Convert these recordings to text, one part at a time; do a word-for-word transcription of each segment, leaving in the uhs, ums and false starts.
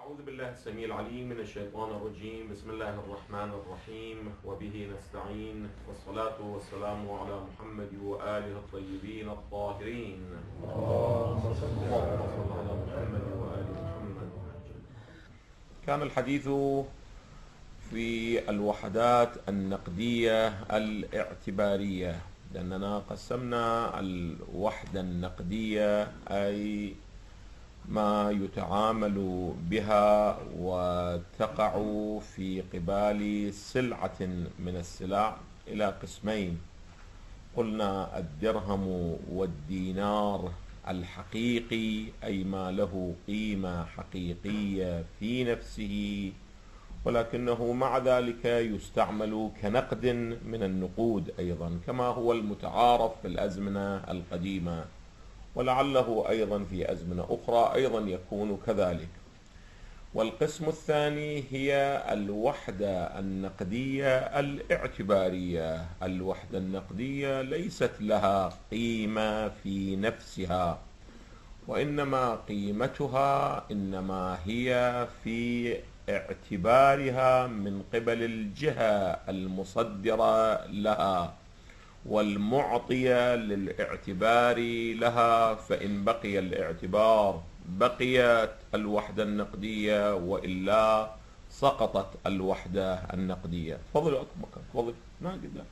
أعوذ بالله السميع العليم من الشيطان الرجيم. بسم الله الرحمن الرحيم، وبه نستعين، والصلاة والسلام على محمد وآله الطيبين الطاهرين. اللهم صل على محمد وآل محمد. كان الحديث في الوحدات النقدية الاعتبارية، لأننا قسمنا الوحدة النقدية أي ما يتعامل بها وتقع في قبال سلعة من السلع إلى قسمين. قلنا الدرهم والدينار الحقيقي أي ما له قيمة حقيقية في نفسه، ولكنه مع ذلك يستعمل كنقد من النقود أيضا، كما هو المتعارف في الأزمنة القديمة، ولعله أيضا في أزمنة أخرى أيضا يكون كذلك. والقسم الثاني هي الوحدة النقدية الاعتبارية. الوحدة النقدية ليست لها قيمة في نفسها، وإنما قيمتها إنما هي في اعتبارها من قبل الجهة المصدرة لها والمعطية للاعتبار لها، فإن بقي الاعتبار بقيت الوحدة النقدية، وإلا سقطت الوحدة النقدية. تفضل أكبر تفضل ناقد.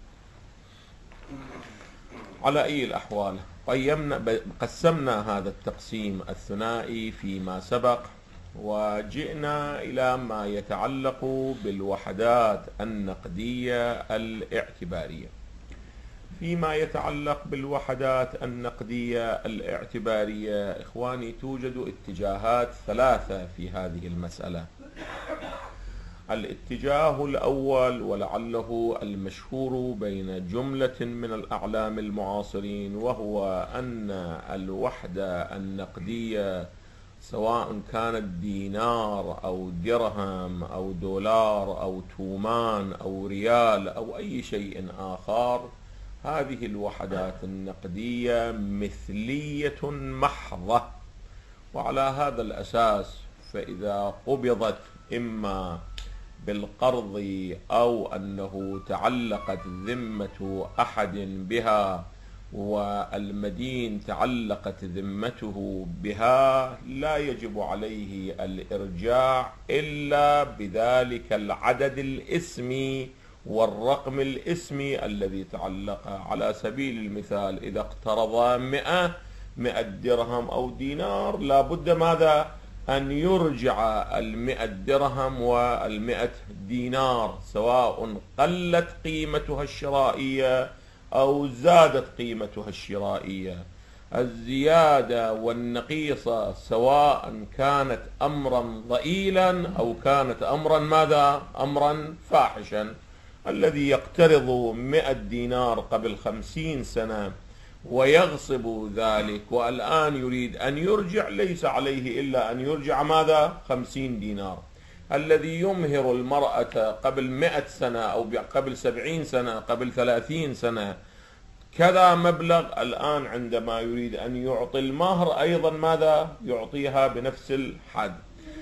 على أي الأحوال قيمنا قسمنا هذا التقسيم الثنائي فيما سبق، وجئنا إلى ما يتعلق بالوحدات النقدية الاعتبارية. فيما يتعلق بالوحدات النقدية الاعتبارية إخواني، توجد اتجاهات ثلاثة في هذه المسألة. الاتجاه الأول ولعله المشهور بين جملة من الأعلام المعاصرين، وهو أن الوحدة النقدية سواء كانت دينار أو درهم أو دولار أو تومان أو ريال أو أي شيء آخر، هذه الوحدات النقدية مثلية محضة، وعلى هذا الأساس فإذا قبضت إما بالقرض أو أنه تعلقت ذمة أحد بها والمدين تعلقت ذمته بها، لا يجب عليه الإرجاع إلا بذلك العدد الإسمي والرقم الاسمي الذي تعلق. على سبيل المثال إذا اقترض مئة مئة درهم أو دينار، لا بد ماذا أن يرجع المئة درهم والمئة دينار، سواء قلت قيمتها الشرائية أو زادت قيمتها الشرائية. الزيادة والنقيصة سواء كانت أمرا ضئيلا أو كانت أمرا ماذا أمرا فاحشا. الذي يقترض مئة دينار قبل خمسين سنة ويغصب ذلك والآن يريد أن يرجع، ليس عليه إلا أن يرجع ماذا خمسين دينار. الذي يمهر المرأة قبل مئة سنة أو قبل سبعين سنة قبل ثلاثين سنة كذا مبلغ، الآن عندما يريد أن يعطي المهر أيضا ماذا يعطيها بنفس الحد.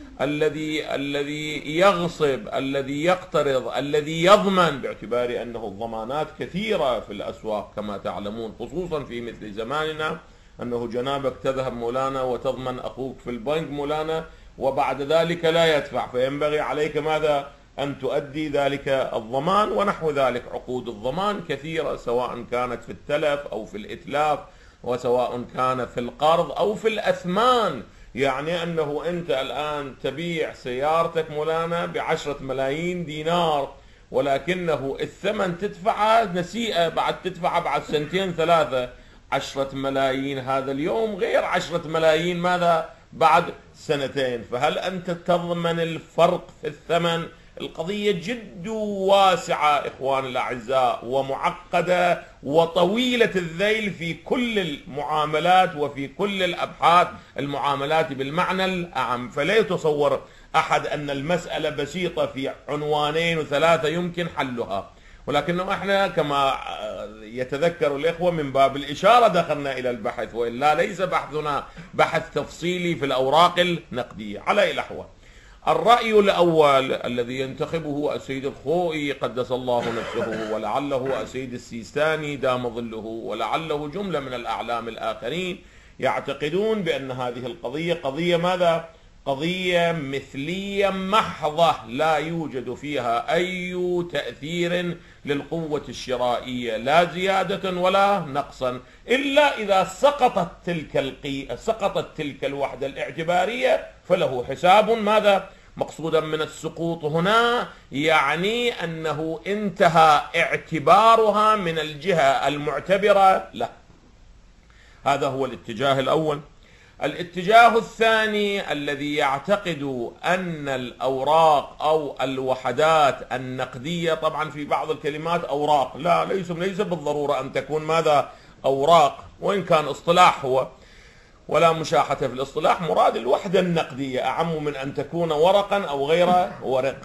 الذي الذي يغصب، الذي يقترض، الذي يضمن، باعتبار أنه الضمانات كثيرة في الأسواق كما تعلمون، خصوصا في مثل زماننا، أنه جنابك تذهب مولانا وتضمن أخوك في البنك مولانا وبعد ذلك لا يدفع، فينبغي عليك ماذا أن تؤدي ذلك الضمان ونحو ذلك. عقود الضمان كثيرة، سواء كانت في التلف أو في الإتلاف، وسواء كان في القرض أو في الأثمان. يعني أنه أنت الآن تبيع سيارتك مولانا بعشرة ملايين دينار، ولكنه الثمن تدفعه نسيئة، بعد تدفعه بعد سنتين ثلاثة. عشرة ملايين هذا اليوم غير عشرة ملايين ماذا بعد سنتين، فهل أنت تضمن الفرق في الثمن؟ القضية جد واسعة إخوان الأعزاء، ومعقدة وطويلة الذيل في كل المعاملات وفي كل الأبحاث، المعاملات بالمعنى الأعم. فلا يتصور أحد أن المسألة بسيطة في عنوانين وثلاثة يمكن حلها، ولكنه احنا كما يتذكر الإخوة من باب الإشارة دخلنا إلى البحث، وإلا ليس بحثنا بحث تفصيلي في الأوراق النقدية. على الأحوال الرأي الأول الذي ينتخبه السيد الخوئي قدس الله نفسه، ولعله السيد السيستاني دام ظله، ولعله جملة من الأعلام الآخرين، يعتقدون بأن هذه القضية قضية ماذا؟ قضية مثلية محضة، لا يوجد فيها أي تأثير للقوة الشرائية، لا زيادة ولا نقصا، إلا إذا سقطت تلك القي... سقطت تلك الوحدة الاعتبارية فله حساب ماذا؟ مقصودا من السقوط هنا يعني أنه انتهى اعتبارها من الجهة المعتبرة له. هذا هو الاتجاه الأول. الاتجاه الثاني الذي يعتقد أن الأوراق أو الوحدات النقدية، طبعا في بعض الكلمات أوراق، لا ليس ليس بالضرورة أن تكون ماذا؟ أوراق، وإن كان اصطلاح هو ولا مشاحة في الاصطلاح، مراد الوحدة النقدية أعم من أن تكون ورقا أو غير ورق.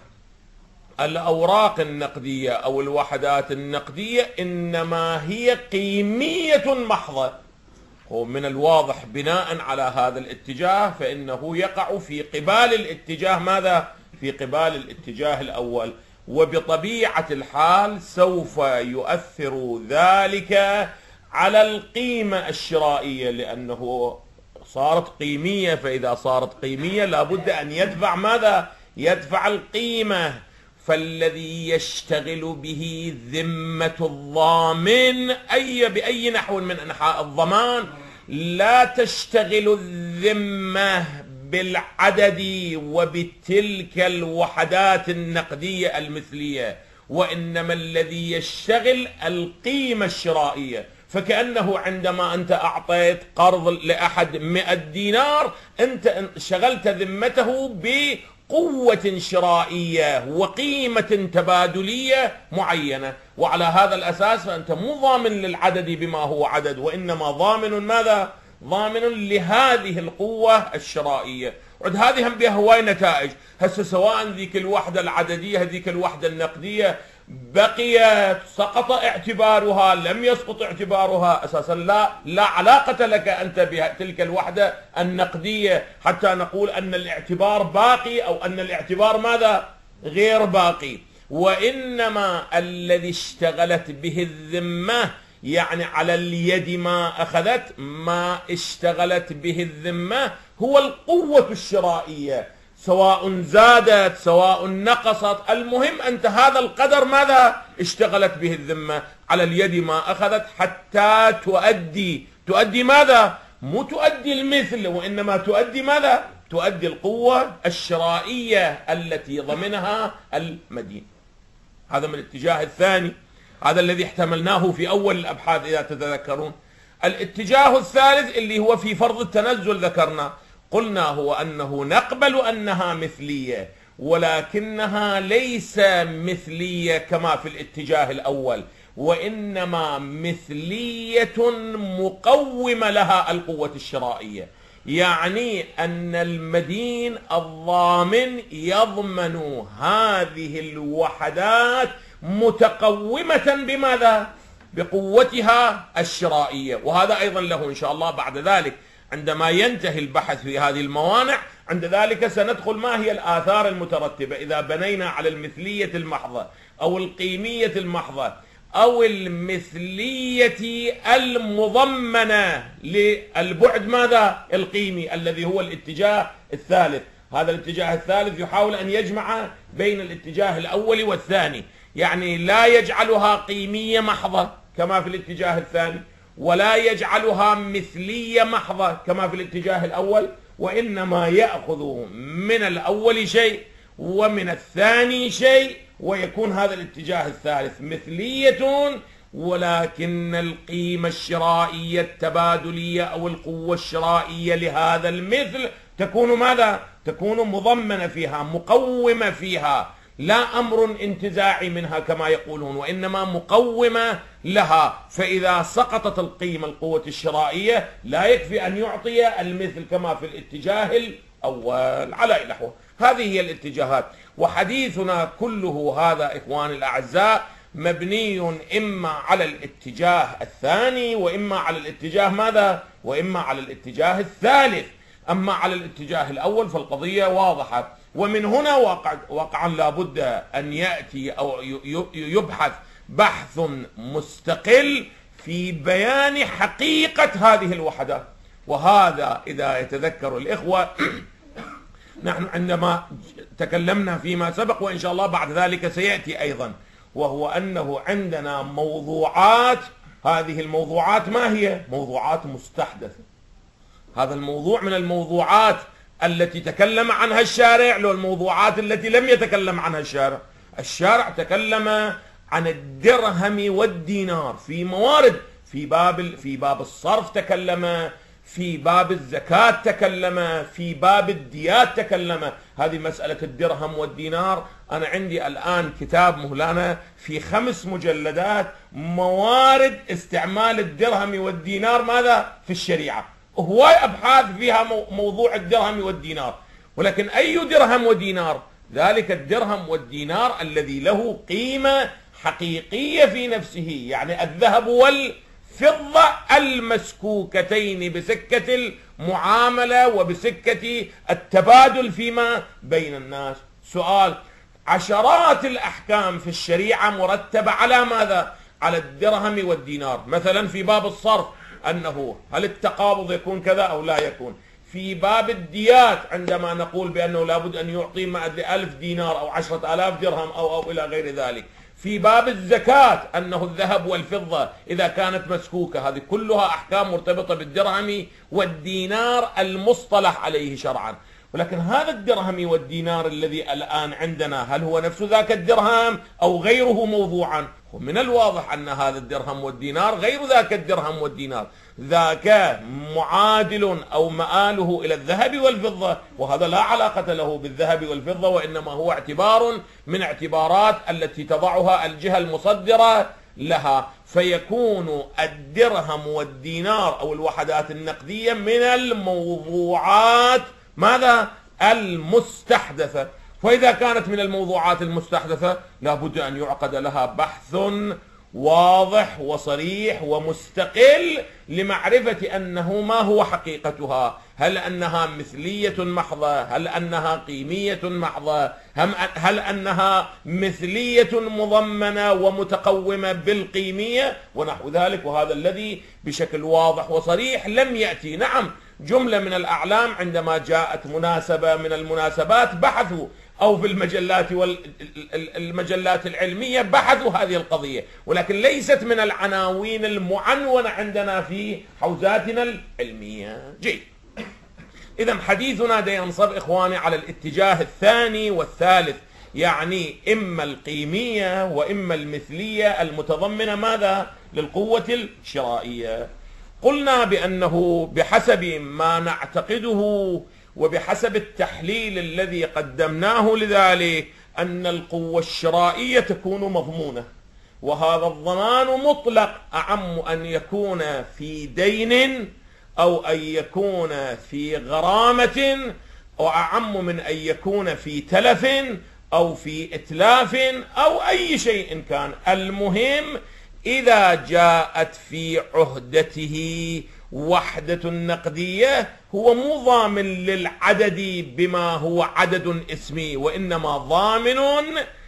الأوراق النقدية أو الوحدات النقدية إنما هي قيمية محضة، ومن الواضح بناء على هذا الاتجاه فإنه يقع في قبال الاتجاه ماذا؟ في قبال الاتجاه الأول، وبطبيعة الحال سوف يؤثر ذلك على القيمة الشرائية، لأنه صارت قيمية، فإذا صارت قيمية لابد أن يدفع ماذا؟ يدفع القيمة. فالذي يشتغل به ذمة الضامن أي بأي نحو من أنحاء الضمان، لا تشتغل الذمة بالعدد وبتلك الوحدات النقدية المثلية، وإنما الذي يشتغل القيمة الشرائية. فكأنه عندما أنت أعطيت قرض لأحد مئة دينار، أنت شغلت ذمته بقوة شرائية وقيمة تبادلية معينة، وعلى هذا الأساس فأنت مو ضامن للعدد بما هو عدد، وإنما ضامن ماذا؟ ضامن لهذه القوة الشرائية. عد هذه هم بها هواي نتائج. هسه سواء ذيك الوحدة العددية هذيك الوحدة النقدية بقيت سقط اعتبارها لم يسقط اعتبارها، أساسا لا لا علاقة لك أنت بتلك الوحدة النقدية حتى نقول أن الاعتبار باقي أو أن الاعتبار ماذا؟ غير باقي. وإنما الذي اشتغلت به الذمة يعني على اليد ما أخذت، ما اشتغلت به الذمة هو القوة الشرائية، سواء زادت سواء نقصت، المهم أنت هذا القدر ماذا؟ اشتغلت به الذمة على اليد ما أخذت حتى تؤدي تؤدي ماذا؟ مو تؤدي المثل، وإنما تؤدي ماذا؟ تؤدي القوة الشرائية التي ضمنها المدين. هذا من الاتجاه الثاني، هذا الذي احتملناه في أول الأبحاث إذا تتذكرون. الاتجاه الثالث اللي هو في فرض التنزل ذكرنا، قلنا هو أنه نقبل أنها مثلية، ولكنها ليس مثلية كما في الاتجاه الأول، وإنما مثلية مقومة لها القوة الشرائية، يعني أن المدين الضامن يضمن هذه الوحدات متقومة بماذا؟ بقوتها الشرائية. وهذا أيضا له إن شاء الله بعد ذلك عندما ينتهي البحث في هذه الموانع، عند ذلك سندخل ما هي الآثار المترتبة إذا بنينا على المثلية المحضة أو القيمية المحضة أو المثلية المضمنة للبعد ماذا؟ القيمي الذي هو الاتجاه الثالث. هذا الاتجاه الثالث يحاول أن يجمع بين الاتجاه الأول والثاني، يعني لا يجعلها قيمية محضة كما في الاتجاه الثاني، ولا يجعلها مثلية محضة كما في الاتجاه الأول، وإنما يأخذ من الأول شيء ومن الثاني شيء، ويكون هذا الاتجاه الثالث مثلية، ولكن القيمة الشرائية التبادلية أو القوة الشرائية لهذا المثل تكون ماذا؟ تكون مضمنة فيها، مقومة فيها، لا أمر انتزاعي منها كما يقولون، وإنما مقومة لها. فإذا سقطت القيمة القوة الشرائية لا يكفي أن يعطي المثل كما في الاتجاه الأول على نحو. هذه هي الاتجاهات، وحديثنا كله هذا إخواني الأعزاء مبني إما على الاتجاه الثاني وإما على الاتجاه ماذا؟ وإما على الاتجاه الثالث. أما على الاتجاه الأول فالقضية واضحة، ومن هنا وقع وقعا لابد أن يأتي أو يبحث بحث مستقل في بيان حقيقة هذه الوحدات. وهذا إذا يتذكر الإخوة نحن عندما تكلمنا فيما سبق، وإن شاء الله بعد ذلك سيأتي أيضا، وهو أنه عندنا موضوعات، هذه الموضوعات ما هي؟ موضوعات مستحدثة. هذا الموضوع من الموضوعات التي تكلم عنها الشارع، لو الموضوعات التي لم يتكلم عنها الشارع. الشارع تكلم عن الدرهم والدينار في موارد، في باب في باب الصرف تكلم، في باب الزكاة تكلم، في باب الديات تكلم. هذه مسألة الدرهم والدينار، أنا عندي الآن كتاب مولانا في خمس مجلدات موارد استعمال الدرهم والدينار ماذا في الشريعة، هواي أبحاث فيها موضوع الدرهم والدينار. ولكن أي درهم ودينار؟ ذلك الدرهم والدينار الذي له قيمة حقيقية في نفسه، يعني الذهب والفضة المسكوكتين بسكة المعاملة وبسكة التبادل فيما بين الناس. سؤال: عشرات الأحكام في الشريعة مرتبة على ماذا؟ على الدرهم والدينار. مثلا في باب الصرف أنه هل التقابض يكون كذا أو لا يكون. في باب الديات عندما نقول بأنه لابد أن يعطي ألف دينار أو عشرة آلاف درهم أو, أو إلى غير ذلك. في باب الزكاة أنه الذهب والفضة إذا كانت مسكوكة، هذه كلها أحكام مرتبطة بالدرهم والدينار المصطلح عليه شرعا. ولكن هذا الدرهم والدينار الذي الآن عندنا، هل هو نفس ذاك الدرهم أو غيره موضوعا؟ ومن الواضح أن هذا الدرهم والدينار غير ذاك الدرهم والدينار، ذاك معادل أو مآله إلى الذهب والفضة، وهذا لا علاقة له بالذهب والفضة، وإنما هو اعتبار من اعتبارات التي تضعها الجهة المصدرة لها. فيكون الدرهم والدينار أو الوحدات النقدية من الموضوعات ماذا؟ المستحدثة. وإذا كانت من الموضوعات المستحدثة لابد أن يعقد لها بحث واضح وصريح ومستقل لمعرفة أنه ما هو حقيقتها. هل أنها مثلية محضة؟ هل أنها قيمية محضة؟ هل أنها مثلية مضمنة ومتقومة بالقيمية ونحو ذلك؟ وهذا الذي بشكل واضح وصريح لم يأتي. نعم، جملة من الأعلام عندما جاءت مناسبة من المناسبات بحثوا، أو في المجلات والمجلات العلمية بحثوا هذه القضية، ولكن ليست من العناوين المعنونة عندنا في حوزاتنا العلمية. جيد، إذا حديثنا ينصب إخواني على الاتجاه الثاني والثالث، يعني إما القيمية وإما المثلية المتضمنة ماذا؟ للقوة الشرائية. قلنا بأنه بحسب ما نعتقده وبحسب التحليل الذي قدمناه لذلك أن القوة الشرائية تكون مضمونة، وهذا الضمان مطلق، أعم أن يكون في دين أو أن يكون في غرامة، وأعم من أن يكون في تلف أو في إتلاف أو أي شيء كان. المهم إذا جاءت في عهدته وحدة نقدية هو مو ضامن للعدد بما هو عدد اسمي، وإنما ضامن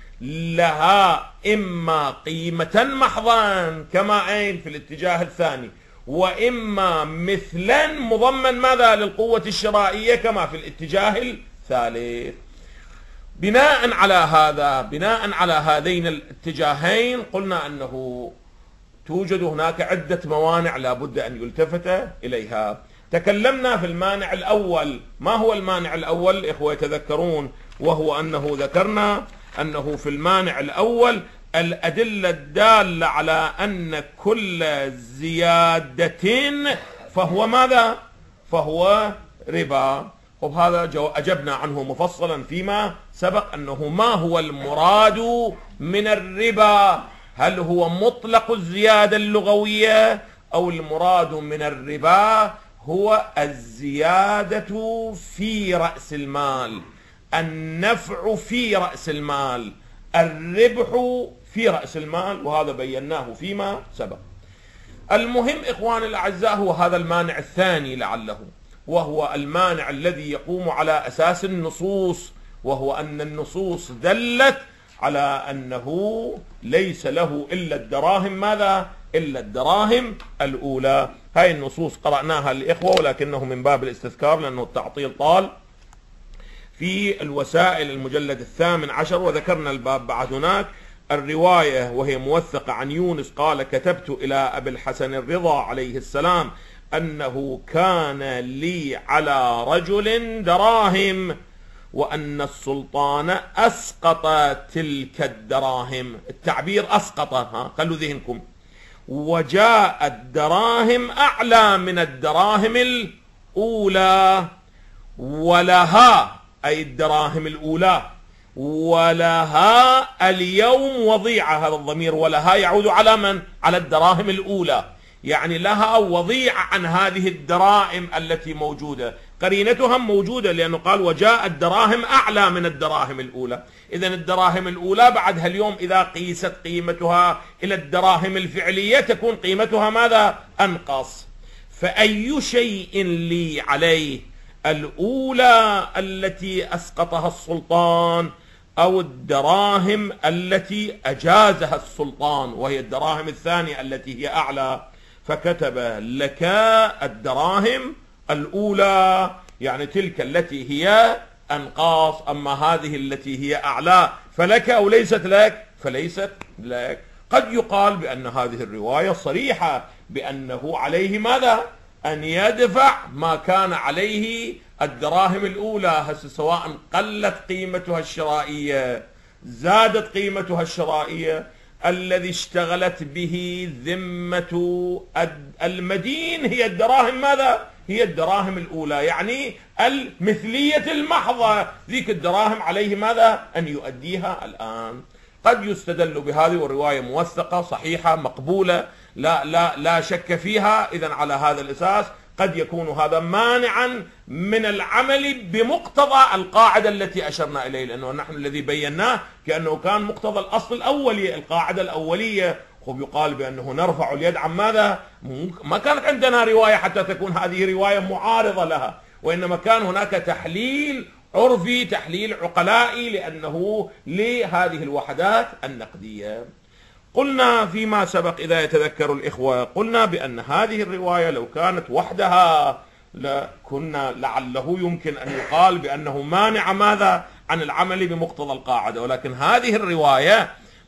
لها إما قيمة محضا كما أين في الاتجاه الثاني، وإما مثلا مضمن ماذا؟ للقوة الشرائية كما في الاتجاه الثالث. بناء على هذا بناء على هذين الاتجاهين قلنا أنه توجد هناك عدة موانع لا بد أن يلتفت إليها. تكلمنا في المانع الأول. ما هو المانع الأول؟ إخوة يتذكرون، وهو أنه ذكرنا أنه في المانع الأول الأدلة الدالة على أن كل زيادة فهو ماذا؟ فهو ربا. وبهذا أجبنا عنه مفصلا فيما سبق، أنه ما هو المراد من الربا؟ هل هو مطلق الزيادة اللغوية أو المراد من الربا هو الزيادة في رأس المال، النفع في رأس المال، الربح في رأس المال، وهذا بيناه فيما سبق. المهم إخواني الأعزاء هو هذا المانع الثاني لعله، وهو المانع الذي يقوم على أساس النصوص، وهو أن النصوص دلت على أنه ليس له إلا الدراهم ماذا؟ إلا الدراهم الأولى. هاي النصوص قرأناها للإخوة ولكنه من باب الاستذكار لأنه التعطيل طال في الوسائل المجلد الثامن عشر، وذكرنا الباب بعد هناك. الرواية وهي موثقة عن يونس قال: كتبت إلى أبي الحسن الرضا عليه السلام أنه كان لي على رجل دراهم وأن السلطان أسقط تلك الدراهم. التعبير أسقط، ها خلوا ذهنكم. وجاء الدراهم أعلى من الدراهم الأولى ولها، أي الدراهم الأولى، ولها اليوم وضيعة. هذا الضمير ولها يعود على من؟ على الدراهم الأولى، يعني لها وضيعة عن هذه الدراهم التي موجودة. قرينتها موجودة لأنه قال وجاء الدراهم أعلى من الدراهم الأولى. إذن الدراهم الأولى بعدها اليوم إذا قيست قيمتها إلى الدراهم الفعلية تكون قيمتها ماذا؟ أنقص. فأي شيء لي عليه؟ الأولى التي أسقطها السلطان أو الدراهم التي أجازها السلطان وهي الدراهم الثانية التي هي أعلى؟ فكتب: لك الدراهم الأولى، يعني تلك التي هي أنقاص، أما هذه التي هي أعلى فلك أو ليست لك؟ فليست لك. قد يقال بأن هذه الرواية صريحة بأنه عليه ماذا؟ أن يدفع ما كان عليه الدراهم الأولى، هسه سواء قلت قيمتها الشرائية زادت قيمتها الشرائية، الذي اشتغلت به ذمة المدين هي الدراهم ماذا؟ هي الدراهم الأولى، يعني المثلية المحضة، ذيك الدراهم عليه ماذا؟ أن يؤديها الآن. قد يستدل بهذه، والرواية موثقة صحيحة مقبولة لا لا لا شك فيها. إذن على هذا الأساس قد يكون هذا مانعا من العمل بمقتضى القاعدة التي أشرنا إليه، لأنه نحن الذي بيناه كأنه كان مقتضى الأصل الأولي، القاعدة الأولية. خب يقال بأنه نرفع اليد عن ماذا؟ ما كانت عندنا رواية حتى تكون هذه رواية معارضة لها، وإنما كان هناك تحليل عرفي، تحليل عقلائي، لأنه لهذه الوحدات النقدية. قلنا فيما سبق إذا يتذكر الإخوة، قلنا بأن هذه الرواية لو كانت وحدها لكنا لعله يمكن أن يقال بأنه مانع ماذا؟ عن العمل بمقتضى القاعدة، ولكن هذه الرواية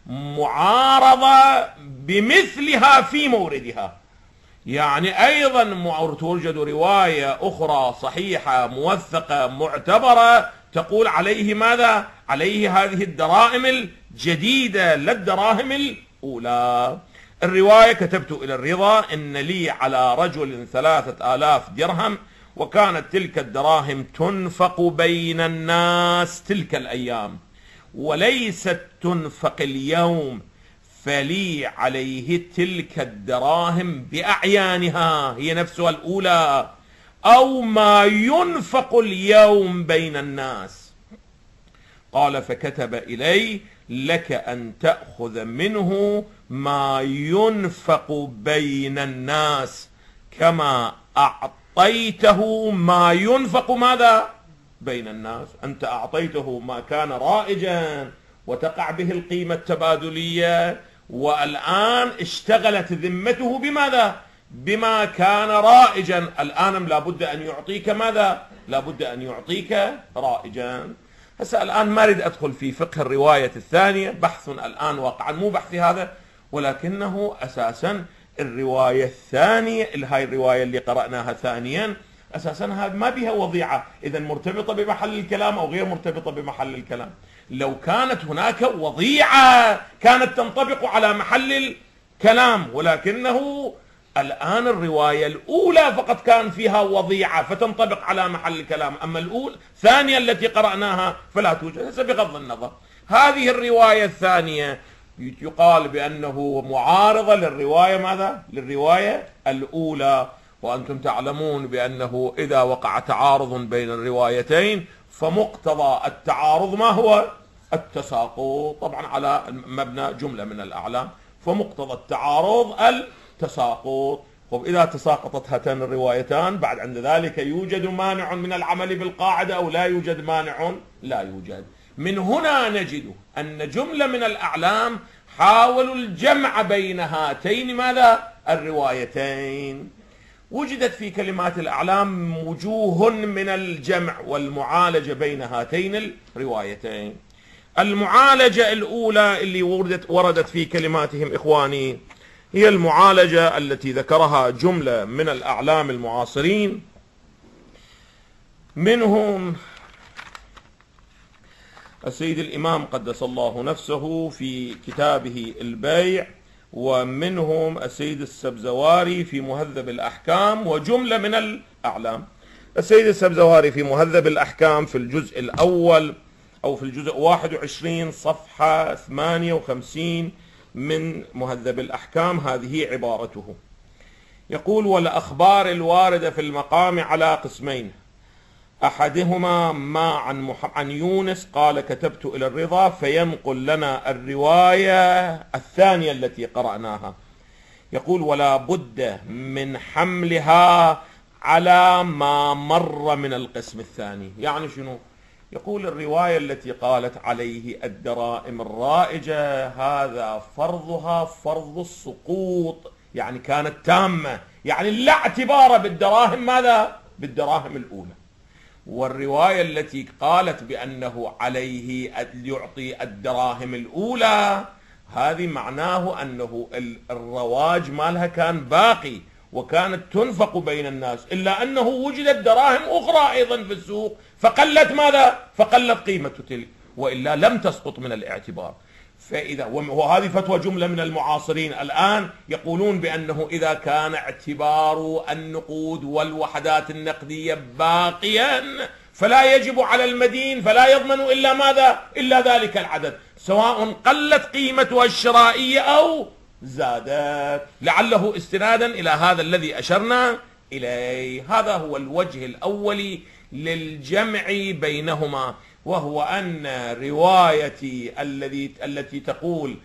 معارضة بمثلها في موردها. يعني أيضا توجد رواية أخرى صحيحة موثقة معتبرة تقول عليه ماذا؟ عليه هذه الدراهم الجديدة لا الدراهم الأولى. الرواية: كتبت إلى الرضا إن لي على رجل ثلاثة آلاف درهم وكانت تلك الدراهم تنفق بين الناس تلك الأيام وليست تنفق اليوم، فلي عليه تلك الدراهم بأعيانها هي نفسها الأولى أو ما ينفق اليوم بين الناس. قال: فكتب إلي: لك أن تأخذ منه ما ينفق بين الناس كما أعطيته ما ينفق ماذا؟ بين الناس. أنت أعطيته ما كان رائجا وتقع به القيمة التبادلية، والآن اشتغلت ذمته بماذا؟ بما كان رائجا. الآن لابد أن يعطيك ماذا؟ لابد أن يعطيك رائجا. هسه الآن ما أريد أدخل في فقه الرواية الثانية، بحث الآن واقعا مو بحثي هذا، ولكنه أساسا الرواية الثانية هاي الرواية اللي قرأناها ثانيا أساسا هذا ما بها وضيعة، إذا مرتبطة بمحل الكلام أو غير مرتبطة بمحل الكلام. لو كانت هناك وضيعة كانت تنطبق على محل الكلام، ولكنه الآن الرواية الأولى فقط كان فيها وضيعة فتنطبق على محل الكلام، أما الأولى الثانية التي قرأناها فلا توجد. هذا بغض النظر. هذه الرواية الثانية يقال بأنه معارضة للرواية ماذا؟ للرواية الأولى، وأنتم تعلمون بأنه إذا وقع تعارض بين الروايتين فمقتضى التعارض ما هو؟ التساقط، طبعا على مبنى جملة من الأعلام، فمقتضى التعارض التساقط. خب إذا تساقطت هاتان الروايتان بعد عند ذلك يوجد مانع من العمل بالقاعدة أو لا يوجد مانع؟ لا يوجد. من هنا نجد أن جملة من الأعلام حاولوا الجمع بين هاتين ماذا؟ الروايتين. وجدت في كلمات الأعلام وجوه من الجمع والمعالجة بين هاتين الروايتين. المعالجة الأولى اللي وردت وردت في كلماتهم إخواني هي المعالجة التي ذكرها جملة من الأعلام المعاصرين، منهم السيد الإمام قدس الله نفسه في كتابه البيع، ومنهم السيد السبزواري في مهذب الأحكام، وجملة من الأعلام. السيد السبزواري في مهذب الأحكام في الجزء الأول أو في الجزء واحد وعشرين صفحة ثمانية وخمسين من مهذب الأحكام، هذه عبارته، يقول: والأخبار الواردة في المقام على قسمين، أحدهما ما عن, عن يونس قال كتبت إلى الرضا، فينقل لنا الرواية الثانية التي قرأناها. يقول: ولا بد من حملها على ما مر من القسم الثاني. يعني شنو؟ يقول الرواية التي قالت عليه الدراهم الرائجة هذا فرضها فرض السقوط، يعني كانت تامة، يعني لا اعتبار بالدراهم ماذا؟ بالدراهم الأولى. والرواية التي قالت بأنه عليه يعطي الدراهم الأولى هذه معناه أنه الرواج مالها كان باقي وكانت تنفق بين الناس، إلا أنه وجدت دراهم أخرى أيضا في السوق فقلت ماذا؟ فقلت قيمة تلك، وإلا لم تسقط من الاعتبار. فإذا وهذه فتوى جملة من المعاصرين الآن يقولون بأنه إذا كان اعتبار النقود والوحدات النقدية باقيا فلا يجب على المدين، فلا يضمن إلا ماذا؟ إلا ذلك العدد، سواء قلت قيمتها الشرائية أو زادت، لعله استنادا إلى هذا الذي أشرنا إليه. هذا هو الوجه الأول للجمع بينهما، وهو أن روايتي الذي التي تقول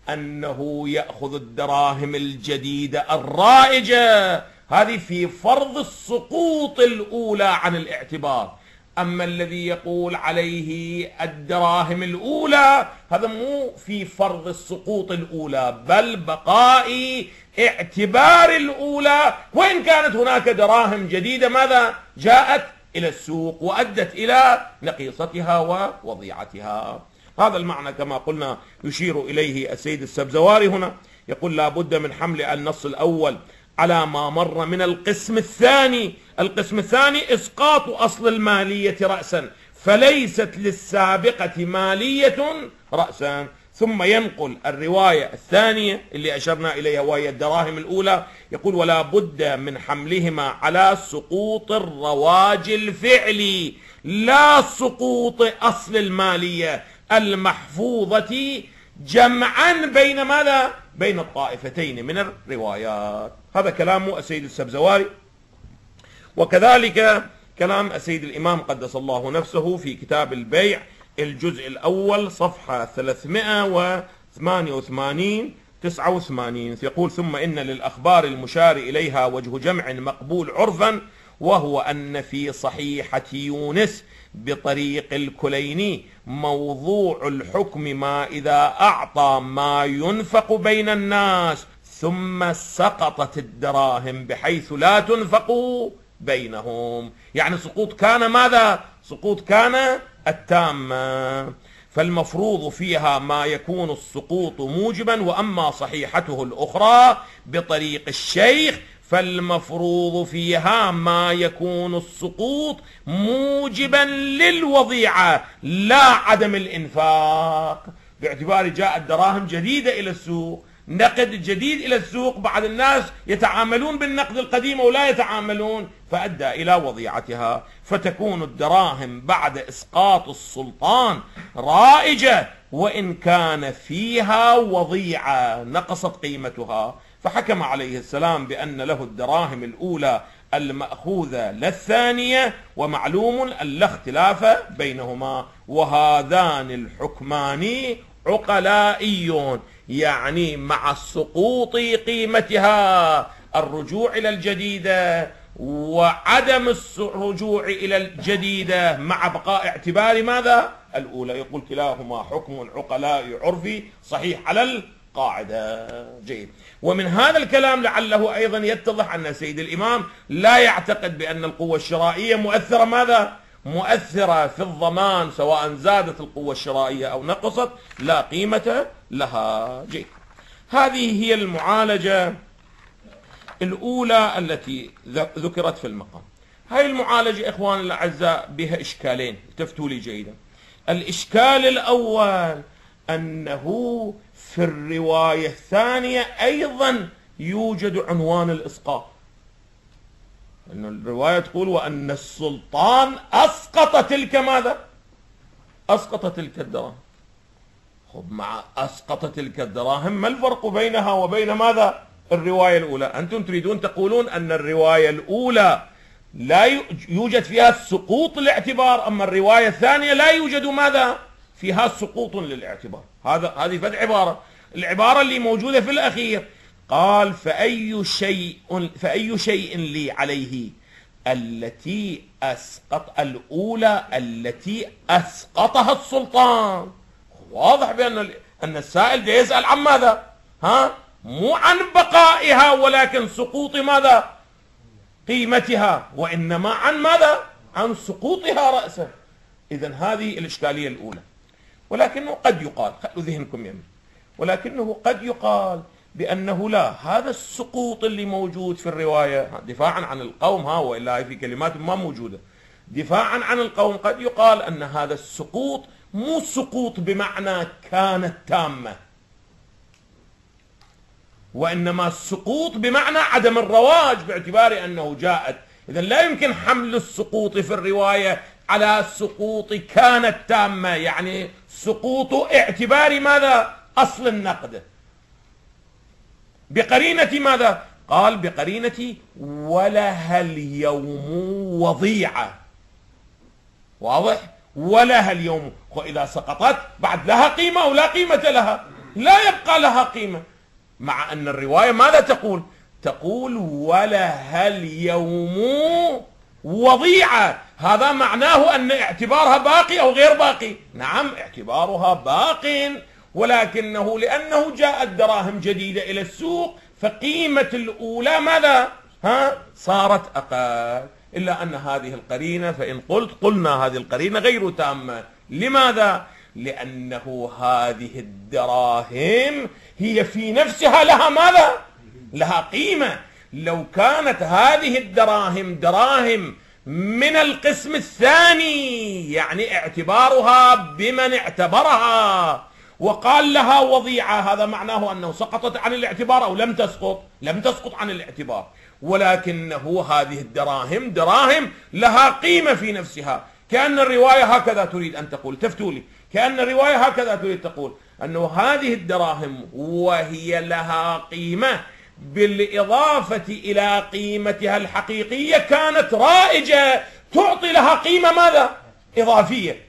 أنه يأخذ الدراهم الجديدة الرائجة هذه في فرض السقوط الأولى عن الاعتبار، أما الذي يقول عليه الدراهم الأولى هذا مو في فرض السقوط الأولى بل بقاء اعتبار الأولى، وإن كانت هناك دراهم جديدة ماذا؟ جاءت إلى السوق وأدت إلى نقيصتها ووضيعتها. هذا المعنى كما قلنا يشير إليه السيد السبزواري هنا، يقول لا بد من حمل النص الأول على ما مر من القسم الثاني. القسم الثاني إسقاط أصل المالية رأسا، فليست للسابقة مالية رأسا. ثم ينقل الرواية الثانية اللي أشرنا إليها وهي الدراهم الأولى، يقول ولا بد من حملهما على سقوط الرواج الفعلي لا سقوط أصل المالية المحفوظة، جمعا بين ماذا؟ بين الطائفتين من الروايات. هذا كلام السيد السبزواري، وكذلك كلام السيد الإمام قدس الله نفسه في كتاب البيع الجزء الأول صفحة ثلاثمائة وثمانية وثمانين تسعة وثمانين، يقول ثم إن للأخبار المشار إليها وجه جمع مقبول عرفا، وهو أن في صحيحة يونس بطريق الكليني موضوع الحكم ما إذا أعطى ما ينفق بين الناس ثم سقطت الدراهم بحيث لا تنفق بينهم، يعني سقوط كان ماذا؟ سقوط كان التامة، فالمفروض فيها ما يكون السقوط موجبا، وأما صحيحته الأخرى بطريق الشيخ فالمفروض فيها ما يكون السقوط موجبا للوضيعة لا عدم الإنفاق، باعتبار جاءت دراهم جديدة إلى السوق، نقد جديد إلى السوق، بعض الناس يتعاملون بالنقد القديم ولا يتعاملون، فأدى إلى وضيعتها، فتكون الدراهم بعد إسقاط السلطان رائجة وإن كان فيها وضيعة نقصت قيمتها، فحكم عليه السلام بأن له الدراهم الأولى المأخوذة للثانية، ومعلوم أن لا اختلاف بينهما، وهذان الحكمان عقلائيون، يعني مع سقوط قيمتها الرجوع إلى الجديدة وعدم الرجوع إلى الجديدة مع بقاء اعتبار ماذا؟ الأولى. يقول كلاهما حكم عقلاء عرفي صحيح على القاعدة. جيد. ومن هذا الكلام لعله أيضا يتضح أن سيد الإمام لا يعتقد بأن القوة الشرائية مؤثرة ماذا؟ مؤثرة في الضمان، سواء زادت القوة الشرائية أو نقصت لا قيمة لها. جيد. هذه هي المعالجة الأولى التي ذكرت في المقام. هاي المعالجة إخواني الأعزاء بها إشكالين، التفتوا لي جيدا. الإشكال الأول أنه في الرواية الثانية أيضا يوجد عنوان الإسقاط، أن الرواية تقول وأن السلطان أسقط تلك ماذا؟ أسقط تلك الدراهم. خب مع أسقط تلك الدراهم ما الفرق بينها وبين ماذا؟ الرواية الأولى. أنتم تريدون تقولون أن الرواية الأولى لا يوجد فيها السقوط الاعتبار، أما الرواية الثانية لا يوجد ماذا؟ فيها سقوط للاعتبار. هذا هذه فد عبارة. العبارة اللي موجودة في الأخير قال فأي شيء فأي شيء لي عليه التي أسقط الأولى التي أسقطها السلطان. واضح بأن أن السائل ده يسأل عن ماذا؟ ها؟ مو عن بقائها ولكن سقوط ماذا؟ قيمتها، وإنما عن ماذا؟ عن سقوطها رأسا. إذن هذه الإشكالية الأولى. ولكنه قد يقال، خلوا ذهنكم يمين، ولكنه قد يقال بأنه لا، هذا السقوط اللي موجود في الرواية دفاعا عن القوم، ها وإلا في كلمات ما موجودة، دفاعا عن القوم قد يقال أن هذا السقوط مو سقوط بمعنى كانت تامة، وإنما السقوط بمعنى عدم الرواج باعتبار أنه جاءت. إذن لا يمكن حمل السقوط في الرواية على سقوط كانت تامة، يعني سقوط اعتبار ماذا؟ أصل النقد. بقرينة ماذا؟ قال بقرينة ولها اليوم وضيعة. واضح؟ ولها اليوم، وإذا سقطت بعد لها قيمة أو لا قيمة لها؟ لا يبقى لها قيمة. مع أن الرواية ماذا تقول؟ تقول ولها اليوم وضيعة. هذا معناه أن اعتبارها باقي أو غير باقي؟ نعم اعتبارها باق، ولكنه لأنه جاءت دراهم جديدة إلى السوق فقيمة الأولى ماذا؟ ها؟ صارت أقل. إلا أن هذه القرينة، فإن قلت قلنا هذه القرينة غير تامة. لماذا؟ لأنه هذه الدراهم هي في نفسها لها ماذا؟ لها قيمة. لو كانت هذه الدراهم دراهم من القسم الثاني، يعني اعتبارها بمن اعتبرها وقال لها وضيعة، هذا معناه أنه سقطت عن الاعتبار أو لم تسقط؟ لم تسقط عن الاعتبار، ولكنه هذه الدراهم دراهم لها قيمة في نفسها. كأن الرواية هكذا تريد أن تقول، تفتوا لي، كأن الرواية هكذا تريد تقول أنه هذه الدراهم وهي لها قيمة بالإضافة إلى قيمتها الحقيقية كانت رائجة تعطي لها قيمة ماذا؟ إضافية.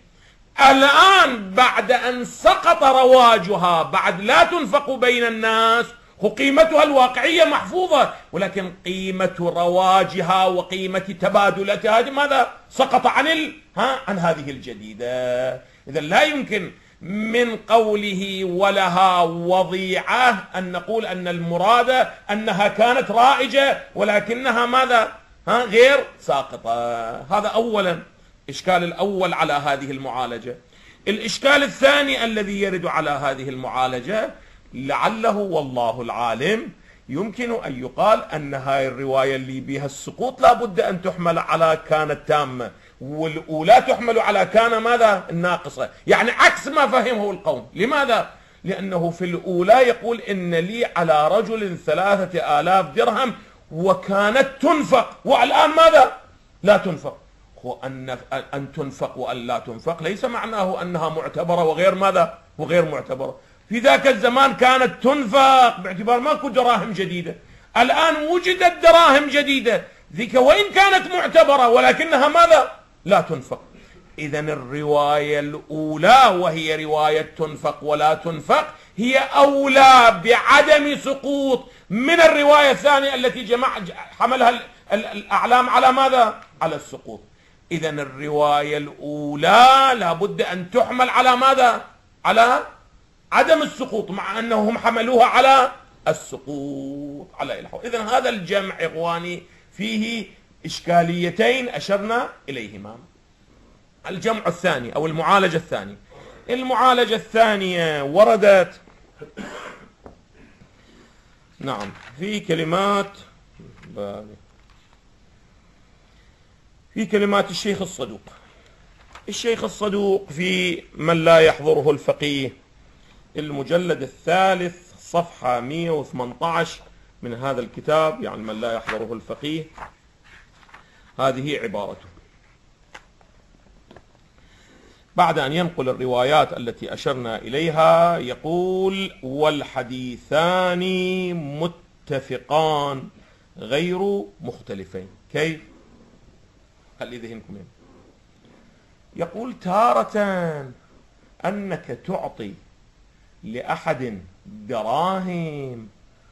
الآن بعد أن سقط رواجها، بعد لا تنفق بين الناس، وقيمتها الواقعية محفوظة، ولكن قيمة رواجها وقيمة تبادلتها ماذا؟ سقط عن ال... ها؟ عن هذه الجديدة. إذا لا يمكن من قوله ولها وضيعة أن نقول أن المراد أنها كانت رائجة ولكنها ماذا؟ ها؟ غير ساقطة. هذا أولا إشكال الأول على هذه المعالجة. الإشكال الثاني الذي يرد على هذه المعالجة لعله والله العالم يمكن أن يقال أن هاي الرواية اللي بها السقوط لا بد أن تحمل على كانت تامة، والأولى تحمل على كان ماذا؟ الناقصة، يعني عكس ما فهمه القوم. لماذا؟ لأنه في الأولى يقول إن لي على رجل ثلاثة آلاف درهم وكانت تنفق، والآن ماذا؟ لا تنفق. وأن أن تنفق وأن لا تنفق ليس معناه أنها معتبرة وغير ماذا؟ وغير معتبرة. في ذاك الزمان كانت تنفق باعتبار ماكو دراهم جديدة، الآن وجدت دراهم جديدة، ذيك وإن كانت معتبرة ولكنها ماذا؟ لا تنفق. إذن الرواية الأولى وهي رواية تنفق ولا تنفق هي أولى بعدم سقوط من الرواية الثانية التي جمع حملها الأعلام على ماذا؟ على السقوط. إذا الرواية الأولى لابد أن تحمل على ماذا؟ على عدم السقوط، مع أنهم حملوها على السقوط على الحول. إذا هذا الجمع إخواني فيه إشكاليتين أشرنا إليهما. الجمع الثاني أو المعالجة الثانية، المعالجة الثانية وردت نعم في كلمات في كلمات الشيخ الصدوق. الشيخ الصدوق في من لا يحضره الفقيه المجلد الثالث صفحة مئة وثمانية عشر من هذا الكتاب، يعني من لا يحضره الفقيه، هذه عبارته بعد أن ينقل الروايات التي أشرنا إليها. يقول: والحديثان متفقان غير مختلفين. كيف؟ خلي ذهنكم هنا. يقول: تارة أنك تعطي لأحد دراهم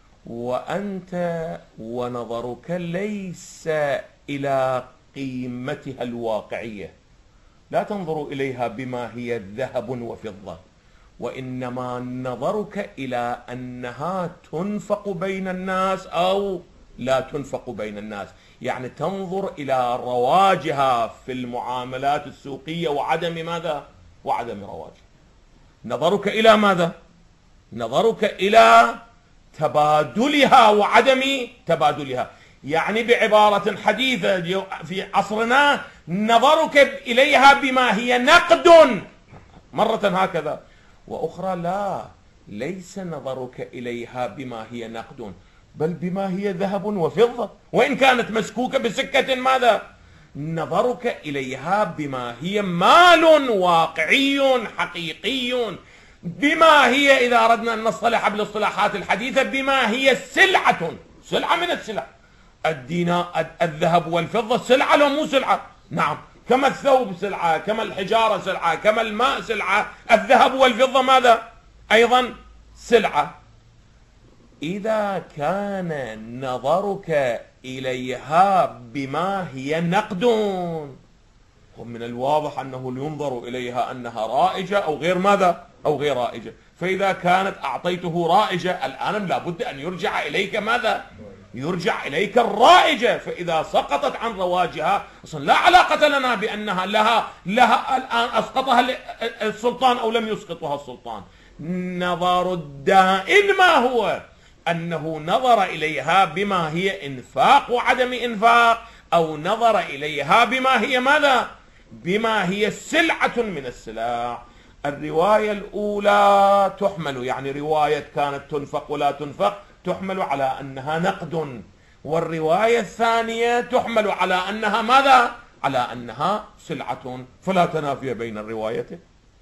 وأنت ونظرك ليس إلى قيمتها الواقعية، لا تنظر إليها بما هي ذهب وفضة، وإنما نظرك إلى أنها تنفق بين الناس أو لا تنفق بين الناس، يعني تنظر إلى رواجها في المعاملات السوقية وعدم ماذا؟ وعدم رواجها. نظرك إلى ماذا؟ نظرك إلى تبادلها وعدم تبادلها، يعني بعبارة حديثة في عصرنا نظرك إليها بما هي نقد مرة هكذا، وأخرى لا، ليس نظرك إليها بما هي نقد بل بما هي ذهب وفضة، وإن كانت مسكوكة بسكة ماذا؟ نظرك إليها بما هي مال واقعي حقيقي، بما هي إذا أردنا أن نصطلح بالاصطلاحات الحديثة بما هي سلعة، سلعة من السلع. الدينار الذهب والفضة سلعة لو مو سلعة؟ نعم. كما الثوب سلعة، كما الحجارة سلعة، كما الماء سلعة، الذهب والفضة ماذا؟ أيضا سلعة. إذا كان نظرك إليها بما هي نقد، ومن الواضح أنه ينظر إليها أنها رائجة أو غير ماذا؟ أو غير رائجة. فإذا كانت أعطيته رائجة الآن لابد أن يرجع إليك ماذا؟ يرجع إليك الرائجة. فإذا سقطت عن رواجها أصلا لا علاقة لنا بأنها لها لها الآن أسقطها السلطان أو لم يسقطها السلطان. نظر الدائن ما هو؟ أنه نظر إليها بما هي إنفاق وعدم إنفاق، أو نظر إليها بما هي ماذا؟ بما هي سلعة من السلع. الرواية الأولى تحمل، يعني رواية كانت تنفق ولا تنفق، تحمل على أنها نقد، والرواية الثانية تحمل على أنها ماذا؟ على أنها سلعة، فلا تنافي بين الروايتين.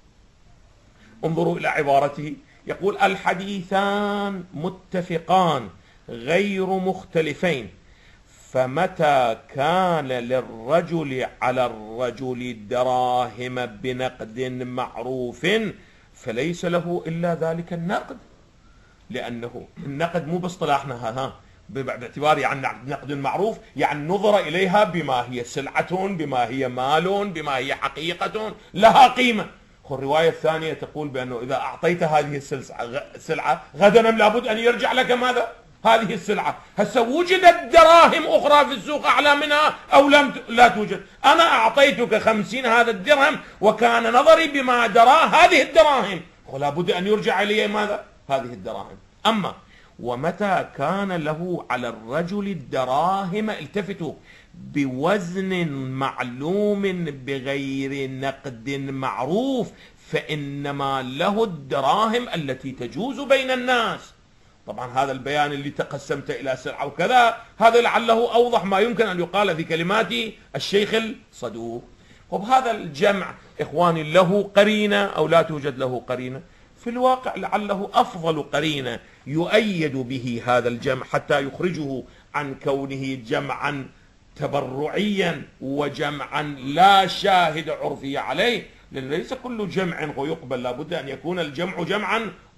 انظروا إلى عبارته، يقول: الحديثان متفقان غير مختلفين، فمتى كان للرجل على الرجل دراهم بنقد معروف فليس له إلا ذلك النقد، لأنه النقد مو باصطلاحنا ها باعتبار يعني نقد معروف، يعني نظر إليها بما هي سلعة، بما هي مال، بما هي حقيقة لها قيمة. الرواية الثانية تقول بأنه إذا أعطيت هذه السلعة غدا لابد أن يرجع لك ماذا؟ هذه السلعة. هسه وجدت دراهم أخرى في السوق أعلى منها أو لم لا توجد، أنا أعطيتك خمسين هذا الدرهم وكان نظري بما دراه هذه الدراهم، ولا بد أن يرجع إلي ماذا؟ هذه الدراهم. أما ومتى كان له على الرجل الدراهم، التفتوا، بوزن معلوم بغير نقد معروف، فإنما له الدراهم التي تجوز بين الناس. طبعا هذا البيان اللي تقسمت إلى سلعة وكذا هذا لعله أوضح ما يمكن أن يقال في كلمات الشيخ الصدوق. وبهذا الجمع إخواني له قرينة أو لا توجد له قرينة؟ في الواقع لعله أفضل قرينة يؤيد به هذا الجمع حتى يخرجه عن كونه جمعا تبرعيا وجمعا لا شاهد عرفي عليه، لأن ليس كل جمع يقبل، لابد أن يكون الجمع جمعا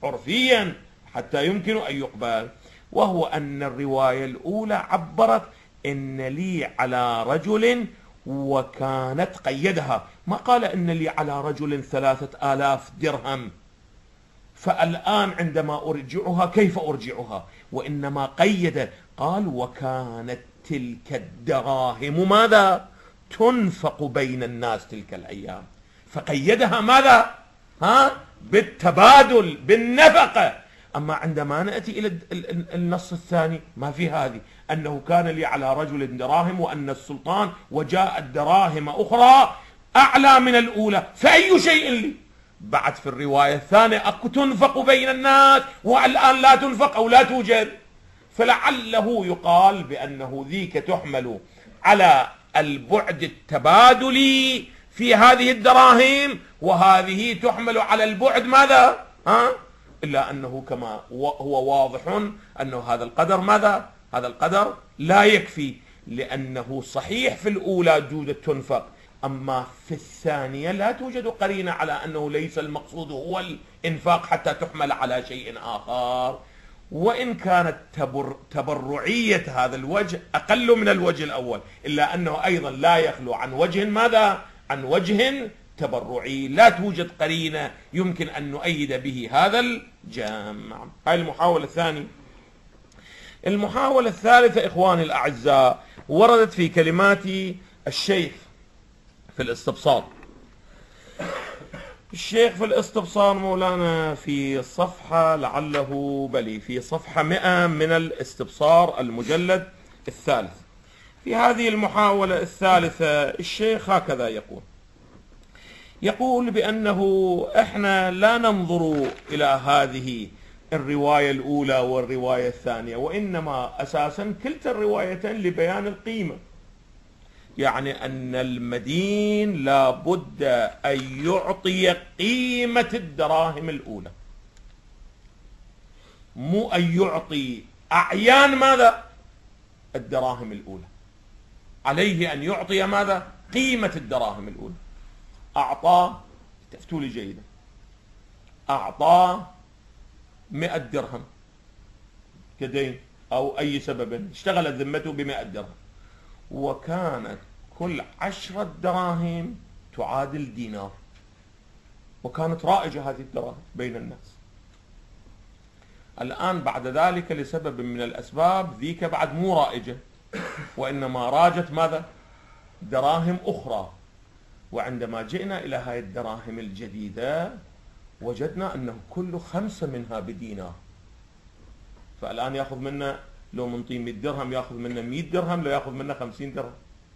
عرفيا حتى يمكن أن يقبل، وهو أن الرواية الأولى عبرت إن لي على رجل وكانت قيدها، ما قال إن لي على رجل ثلاثة آلاف درهم فالآن عندما أرجعها كيف أرجعها، وإنما قيد قال وكانت تلك الدراهم ماذا؟ تنفق بين الناس تلك الأيام، فقيدها ماذا؟ ها؟ بالتبادل بالنفقة. أما عندما نأتي إلى النص الثاني ما في هذه، أنه كان لي على رجل دراهم وأن السلطان وجاءت دراهم أخرى أعلى من الأولى، فأي شيء لي؟ بعد في الرواية الثانية أكو تنفق بين الناس والآن لا تنفق أو لا توجد، فلعله يقال بأنه ذيك تحمل على البعد التبادلي في هذه الدراهم، وهذه تحمل على البعد ماذا؟ ها؟ إلا أنه كما هو واضح أنه هذا القدر ماذا؟ هذا القدر لا يكفي، لأنه صحيح في الأولى جودة تنفق، أما في الثانية لا توجد قرينة على أنه ليس المقصود هو الإنفاق حتى تحمل على شيء آخر. وإن كانت تبر تبرعية هذا الوجه أقل من الوجه الأول، إلا أنه أيضا لا يخلو عن وجه ماذا؟ عن وجه تبرعي لا توجد قرينة يمكن أن نؤيد به هذا الجمع. هاي المحاولة الثانية. المحاولة الثالثة إخواني الأعزاء وردت في كلمات الشيخ في الاستبصار. الشيخ في الاستبصار مولانا في صفحة لعله بلي في صفحة مئة من الاستبصار المجلد الثالث. في هذه المحاولة الثالثة الشيخ هكذا يقول يقول بأنه احنا لا ننظر إلى هذه الرواية الأولى والرواية الثانية، وإنما أساسا كلتا الروايتين لبيان القيمة، يعني أن المدين لا بد أن يعطي قيمة الدراهم الأولى، مو أن يعطي أعيان ماذا؟ الدراهم الأولى، عليه أن يعطي ماذا؟ قيمة الدراهم الأولى. أعطاه، تفتوا لي جيدا، أعطاه مئة درهم كدين أو أي سبب اشتغلت ذمته بمئة درهم، وكانت كل عشرة دراهم تعادل دينار، وكانت رائجة هذه الدراهم بين الناس. الآن بعد ذلك لسبب من الأسباب ذيك بعد مو رائجة، وإنما راجت ماذا؟ دراهم أخرى. وعندما جئنا إلى هذه الدراهم الجديدة وجدنا أنه كل خمسة منها بدينار، فالآن يأخذ منا لو منطي مئة درهم يأخذ منا مئة درهم، لو يأخذ منا خمسين درهم.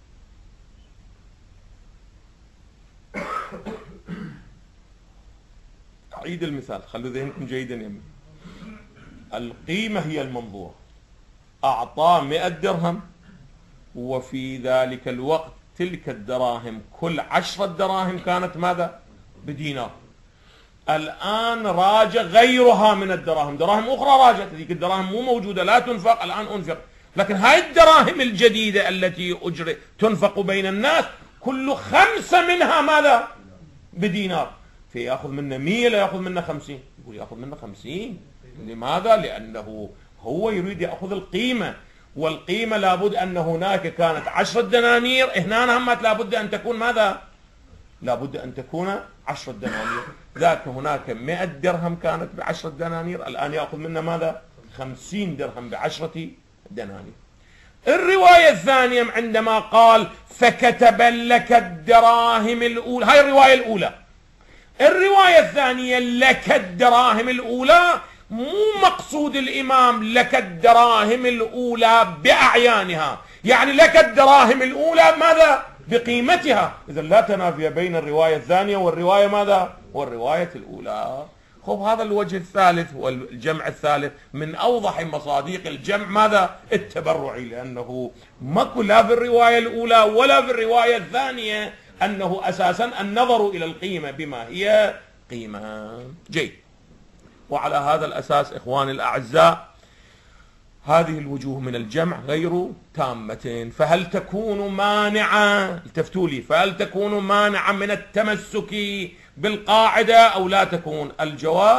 أعيد المثال، خلوا ذهنكم جيدا يمي. القيمة هي المنظور، أعطاه مئة درهم، وفي ذلك الوقت تلك الدراهم كل عشرة دراهم كانت ماذا؟ بدينار. الآن راج غيرها من الدراهم، دراهم أخرى راجت، هذيك الدراهم مو موجودة لا تنفق، الآن أنفق، لكن هاي الدراهم الجديدة التي أجري تنفق بين الناس كل خمسة منها ماذا؟ بدينار، فيأخذ منا مية لا يأخذ منا خمسين، يقول يأخذ منا خمسين. لماذا؟ لأنه هو يريد يأخذ القيمة، والقيمة لابد أن هناك كانت عشرة دنانير، هنا همت لابد أن تكون ماذا؟ لابد أن تكون عشرة دنانير. ذاك هناك مئة درهم كانت بعشرة دنانير، الآن يأخذ منا ماذا؟ خمسين درهم بعشرة دنانير. الرواية الثانية عندما قال فكتب لك الدراهم الأولى، هاي الرواية الأولى. الرواية الثانية لك الدراهم الأولى، مو مقصود الإمام لك الدراهم الأولى بأعيانها، يعني لك الدراهم الأولى ماذا؟ بقيمتها. إذا لا تنافي بين الرواية الثانية والرواية ماذا؟ والرواية الأولى. خب هذا الوجه الثالث والجمع الثالث من أوضح مصادق الجمع ماذا؟ التبرعي، لأنه ماكو لا في الرواية الأولى ولا في الرواية الثانية أنه أساسا النظر إلى القيمة بما هي قيمة. جيد. وعلى هذا الأساس إخواني الأعزاء هذه الوجوه من الجمع غير تامة، فهل تكون مانعة؟ التفتوا لي، فهل تكون مانعة من التمسك بالقاعدة أو لا تكون؟ الجواب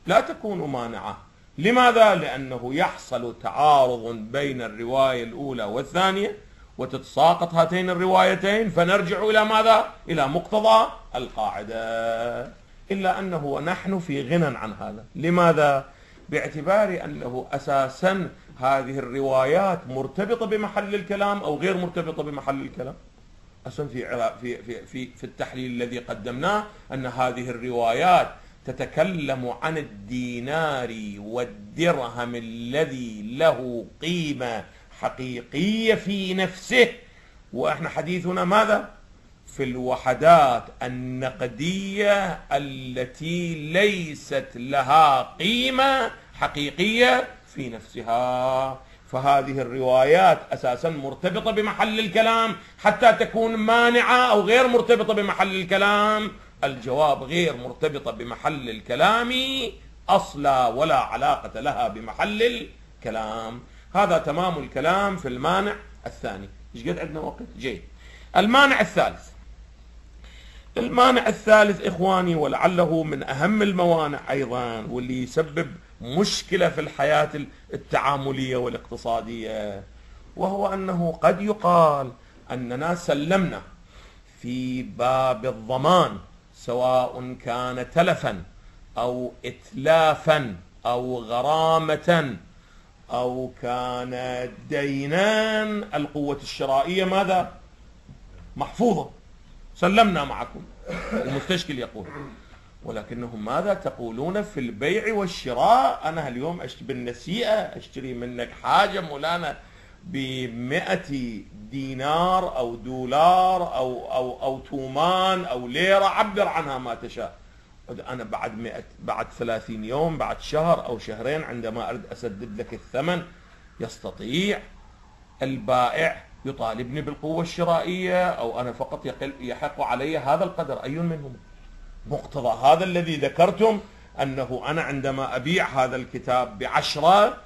لا تكون مانعة. لماذا؟ لأنه يحصل تعارض بين الرواية الأولى والثانية وتتساقط هاتين الروايتين، فنرجع إلى ماذا؟ إلى مقتضى القاعدة. إلا أنه نحن في غنى عن هذا. لماذا؟ باعتبار أنه أساسا هذه الروايات مرتبطة بمحل الكلام أو غير مرتبطة بمحل الكلام. أصلا في في في في التحليل الذي قدمناه أن هذه الروايات تتكلم عن الدينار والدرهم الذي له قيمة حقيقية في نفسه، وإحنا حديثنا ماذا؟ في الوحدات النقدية التي ليست لها قيمة حقيقية في نفسها. فهذه الروايات أساسا مرتبطة بمحل الكلام حتى تكون مانعة أو غير مرتبطة بمحل الكلام. الجواب غير مرتبطة بمحل الكلام أصلا ولا علاقة لها بمحل الكلام. هذا تمام الكلام في المانع الثاني. ايش قد عندنا وقت؟ جيد. المانع الثالث. المانع الثالث إخواني ولعله من أهم الموانع أيضا، واللي يسبب مشكلة في الحياة التعاملية والاقتصادية، وهو أنه قد يقال أننا سلمنا في باب الضمان، سواء كان تلفا أو إتلافا أو غرامة أو كان دينان، القوة الشرائية ماذا؟ محفوظة، سلمنا معكم. المستشكل يقول ولكنهم ماذا تقولون في البيع والشراء؟ أنا اليوم أشتري بالنسيئة، أشتري منك حاجة مولانا بمئة دينار أو دولار أو أو أو تومان أو ليرة، عبر عنها ما تشاء. أنا بعد مئة بعد ثلاثين يوم، بعد شهر أو شهرين، عندما أريد أسدد لك الثمن، يستطيع البائع يطالبني بالقوة الشرائية أو أنا فقط يحق علي هذا القدر؟ أي منهما؟ مقتضى هذا الذي ذكرتم أنه أنا عندما أبيع هذا الكتاب بعشرة،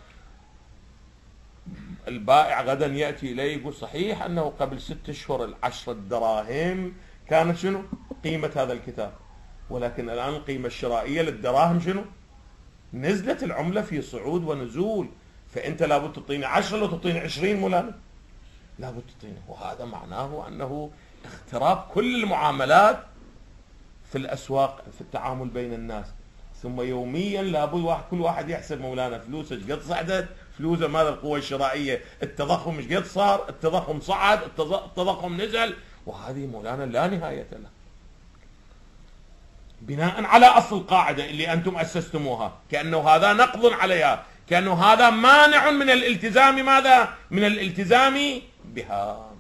البائع غدا يأتي إلي يقول صحيح أنه قبل ست أشهر العشرة دراهم كانت شنو قيمة هذا الكتاب، ولكن الآن القيمة الشرائية للدراهم شنو؟ نزلت العملة في صعود ونزول، فأنت لابد تعطيني عشرة لو تعطيني عشرين مولانا، لابد تعطيني. وهذا معناه أنه اختراب كل المعاملات في الأسواق في التعامل بين الناس. ثم يوميا لابد واحد كل واحد يحسب مولانا فلوسه ايش قد صعدت، فلوسه ماذا القوة الشرائية، التضخم ايش قد صار، التضخم صعد، التضخم نزل، وهذه مولانا لا نهاية لها. بناء على أصل القاعدة اللي أنتم أسستموها، كأنه هذا نقض عليها، كأنه هذا مانع من الالتزام ماذا؟ من الالتزام بها.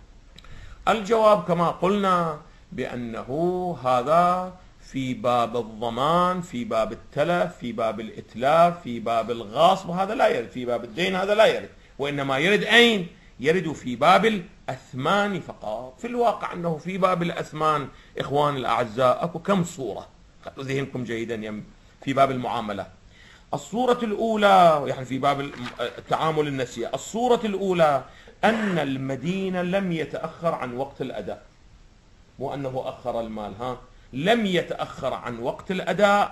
الجواب كما قلنا بأنه هذا في باب الضمان، في باب التلف، في باب الإتلاف، في باب الغاصب، هذا لا يرد. في باب الدين هذا لا يرد، وإنما يرد أين؟ يرد في باب الأثمان فقط. في الواقع أنه في باب الأثمان إخواني الأعزاء أكو كم صورة، خلوا ذهنكم جيدا في باب المعاملة. الصورة الأولى يعني في باب التعامل النسيئة، الصورة الأولى أن المدين لم يتأخر عن وقت الأداء، مو أنه أخر المال، ها لم يتأخر عن وقت الأداء،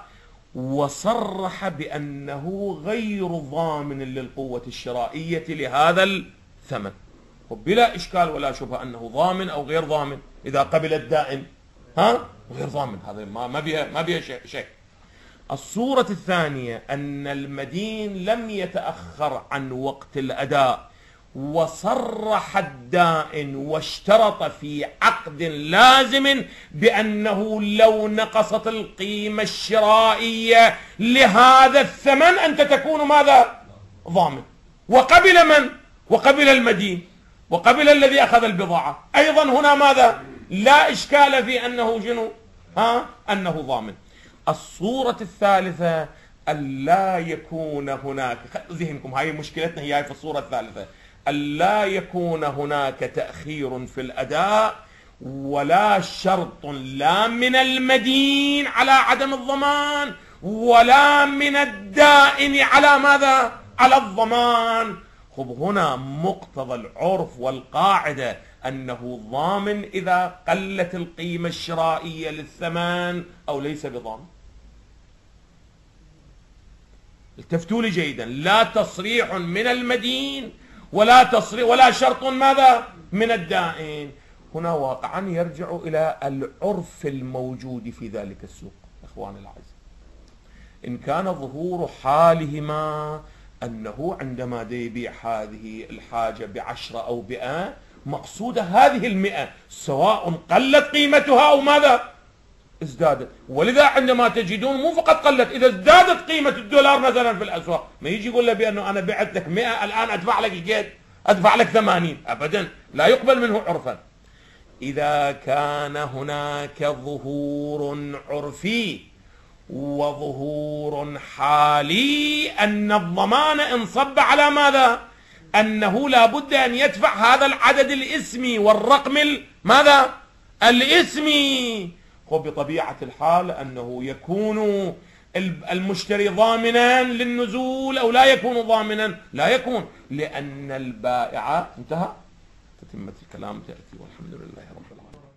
وصرح بأنه غير ضامن للقوة الشرائية لهذا الثمن، وبلا إشكال ولا شبهة أنه ضامن أو غير ضامن. إذا قبل الدائن ها غير ضامن، هذا ما ما بيها ما بيها شيء شيء. الصورة الثانية أن المدين لم يتأخر عن وقت الأداء، وصرح الدائن واشترط في عقد لازم بأنه لو نقصت القيمة الشرائية لهذا الثمن أنت تكون ماذا؟ ضامن. وقبل من؟ وقبل المدين، وقبل الذي أخذ البضاعة أيضا. هنا ماذا؟ لا إشكال في أنه شنو؟ ها أنه ضامن. الصورة الثالثة ألا يكون هناك، ذهنكم هاي مشكلتنا هي في الصورة الثالثة، ألا يكون هناك تأخير في الأداء ولا شرط لا من المدين على عدم الضمان ولا من الدائن على ماذا؟ على الضمان. خب هنا مقتضى العرف والقاعدة أنه ضامن إذا قلت القيمة الشرائية للثمن أو ليس بضامن. التفتوا لي جيدا، لا تصريح من المدين ولا تصريح ولا شرط ماذا من الدائن. هنا واقعا يرجع إلى العرف الموجود في ذلك السوق. إخواني الأعزاء، إن كان ظهور حالهما أنه عندما يبيع هذه الحاجة بعشرة أو بمئة، مقصود هذه المئة سواء قلت قيمتها أو ماذا ازدادت. ولذا عندما تجدون مو فقط قلت، إذا ازدادت قيمة الدولار مثلا في الأسواق، ما يجي يقول له بأنه أنا بعت لك مئة الآن أدفع لك قد أدفع لك ثمانين، أبدا لا يقبل منه عرفا. إذا كان هناك ظهور عرفي وظهور حالي أن الضمان انصب على ماذا؟ أنه لا بد أن يدفع هذا العدد الاسمي والرقم ماذا؟ الاسمي. وبطبيعة الحال أنه يكون المشتري ضامنا للنزول أو لا يكون ضامنا؟ لا يكون، لأن البائع انتهى. تتمة الكلام تأتي، والحمد لله رب العالمين.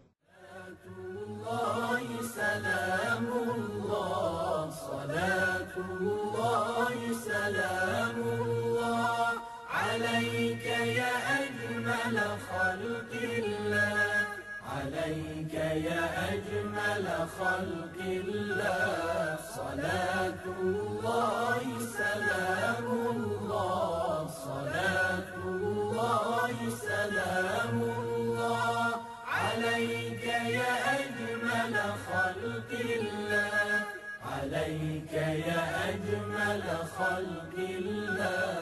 الله سلام الله، صلاة الله سلام الله عليك يا أجمل خلق الله، عليك يا أجمل خلق الله. صلاة الله سلام الله، صلاة الله سلام الله عليك يا أجمل خلق الله، عليك يا أجمل خلق الله.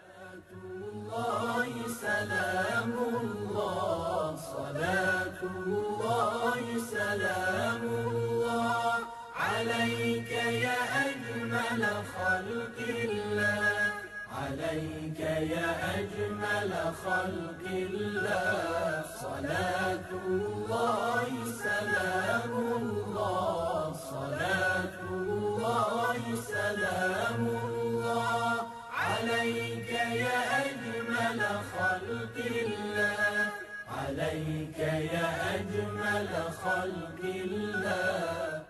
الله سلام الله، صلاة الله سلام الله عليك يا أجمل خلق الله، عليك يا أجمل خلق الله. صلاة الله سلام الله، صلاة الله سلام الله عليك يا أجمل خلق الله، عليك يا أجمل خلق الله.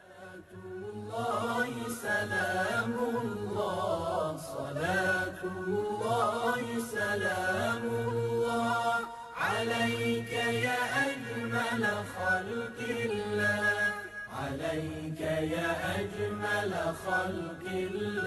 الله سلام الله، صلاة الله سلام الله عليك يا أجمل خلق الله، عليك يا أجمل خلق الله.